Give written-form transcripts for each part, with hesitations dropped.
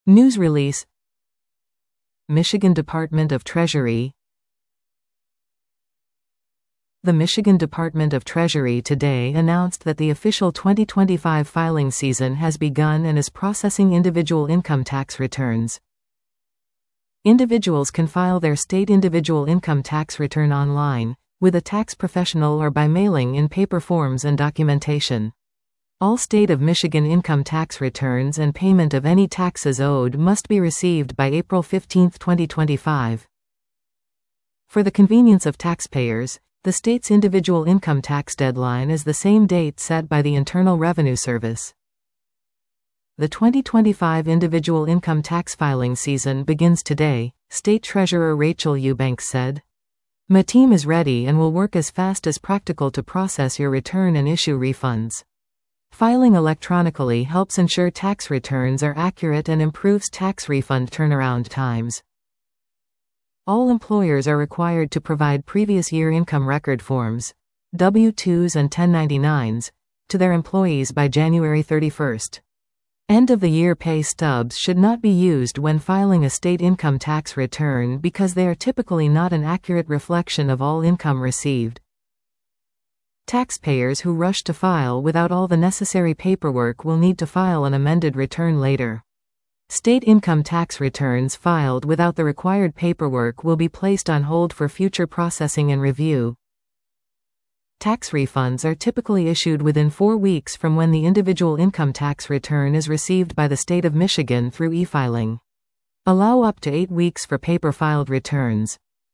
News release. Michigan Department of Treasury. The Michigan Department of Treasury today announced that the official 2025 filing season has begun and is processing individual income tax returns. Individuals can file their state individual income tax return online, with a tax professional or by mailing in paper forms and documentation. All state of Michigan income tax returns and payment of any taxes owed must be received by April 15, 2025. For the convenience of taxpayers, the state's individual income tax deadline is the same date set by the Internal Revenue Service. The 2025 individual income tax filing season begins today, State Treasurer Rachel Eubanks said. "My team is ready and will work as fast as practical to process your return and issue refunds. Filing electronically helps ensure tax returns are accurate and improves tax refund turnaround times. All employers are required to provide previous year income record forms, W-2s and 1099s, to their employees by January 31st. End-of-the-year pay stubs should not be used when filing a state income tax return because they are typically not an accurate reflection of all income received. Taxpayers who rush to file without all the necessary paperwork will need to file an amended return later. State income tax returns filed without the required paperwork will be placed on hold for future processing and review. Tax refunds are typically issued within 4 weeks from when the individual income tax return is received by the state of Michigan through e-filing. Allow up to 8 weeks for paper-filed returns.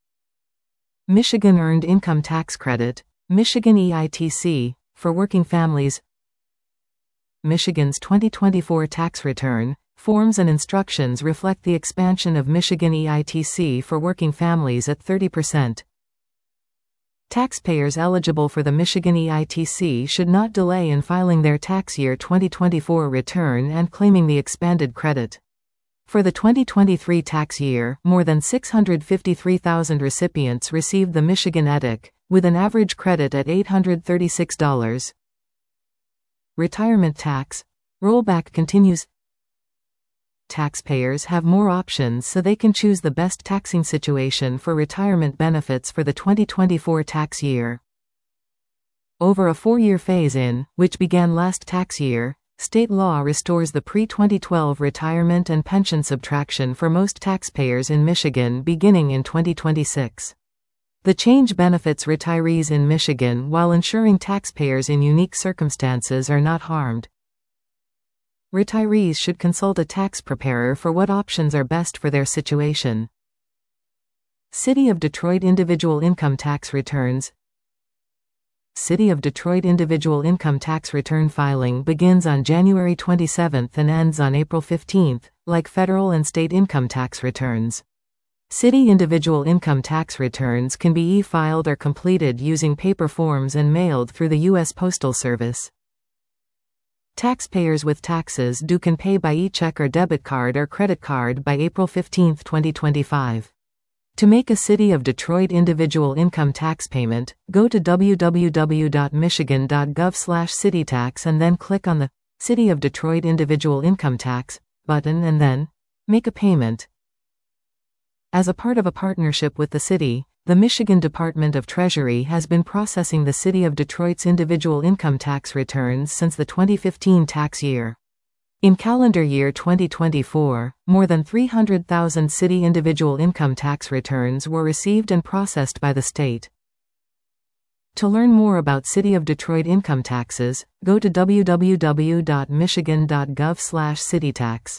Michigan Earned Income Tax Credit, Michigan EITC, for working families. Michigan's 2024 tax return forms and instructions reflect the expansion of Michigan EITC for working families at 30%. Taxpayers eligible for the Michigan EITC should not delay in filing their tax year 2024 return and claiming the expanded credit. For the 2023 tax year, more than 653,000 recipients received the Michigan EDIC, with an average credit at $836. Retirement tax rollback continues. Taxpayers have more options so they can choose the best taxing situation for retirement benefits for the 2024 tax year. Over a 4-year phase-in, which began last tax year, state law restores the pre-2012 retirement and pension subtraction for most taxpayers in Michigan beginning in 2026. The change benefits retirees in Michigan while ensuring taxpayers in unique circumstances are not harmed. Retirees should consult a tax preparer for what options are best for their situation. City of Detroit individual income tax returns. City of Detroit individual income tax return filing begins on January 27 and ends on April 15, like federal and state income tax returns. City individual income tax returns can be e-filed or completed using paper forms and mailed through the U.S. Postal Service. Taxpayers with taxes due can pay by e-check or debit card or credit card by April 15, 2025. To make a City of Detroit individual income tax payment, go to www.michigan.gov/citytax and then click on the City of Detroit Individual Income Tax button and then make a payment. As a part of a partnership with the city, the Michigan Department of Treasury has been processing the City of Detroit's individual income tax returns since the 2015 tax year. In calendar year 2024, more than 300,000 city individual income tax returns were received and processed by the state. To learn more about City of Detroit income taxes, go to www.michigan.gov/citytax.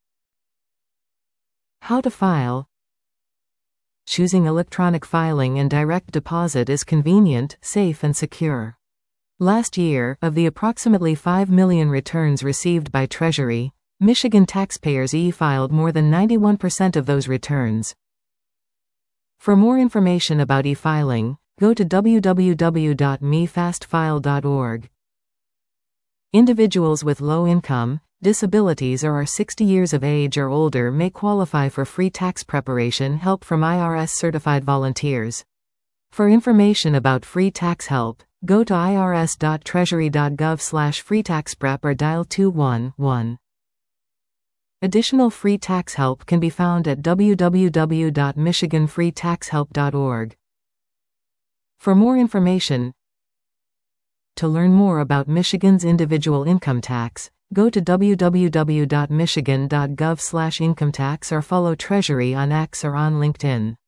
How to file. Choosing electronic filing and direct deposit is convenient, safe and secure. Last year, of the approximately 5 million returns received by Treasury, Michigan taxpayers e-filed more than 91% of those returns. For more information about e-filing, go to www.mefastfile.org. Individuals with low income, disabilities or are 60 years of age or older may qualify for free tax preparation help from IRS-certified volunteers. For information about free tax help, go to irs.treasury.gov/freetaxprep or dial 211. Additional free tax help can be found at www.michiganfreetaxhelp.org. For more information, to learn more about Michigan's individual income tax, go to www.michigan.gov/incometax or follow Treasury on X or on LinkedIn.